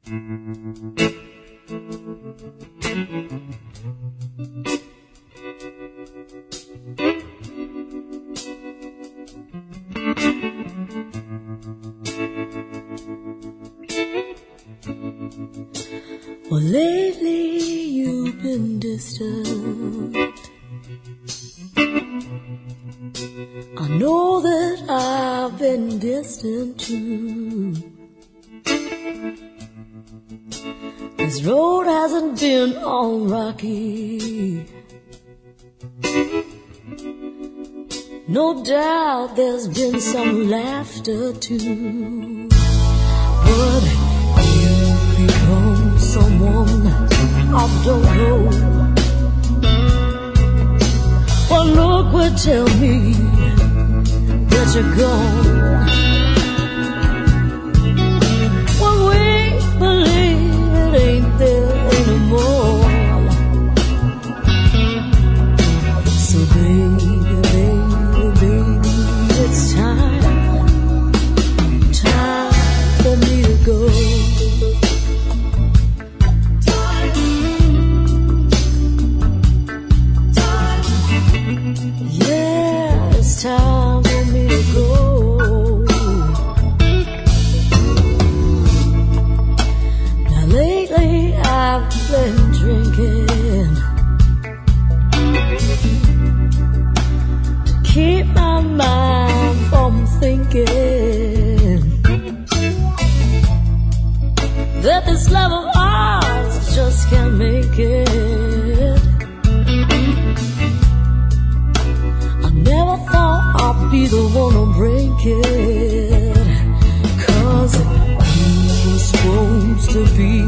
Well, lately you've been distant. I know that I've been distant too. This road hasn't been all rocky. No doubt there's been some laughter too. But you've become someone I don't know. One look would tell me that you're gone. One way believe it ain't there anymore. So baby, it's time for me to go. Yeah, it's time for me to go. Now lately I've been drinking to keep my mind from thinking that this love of ours just can't make it. I never thought I'd be the one to break it, 'cause you were supposed to be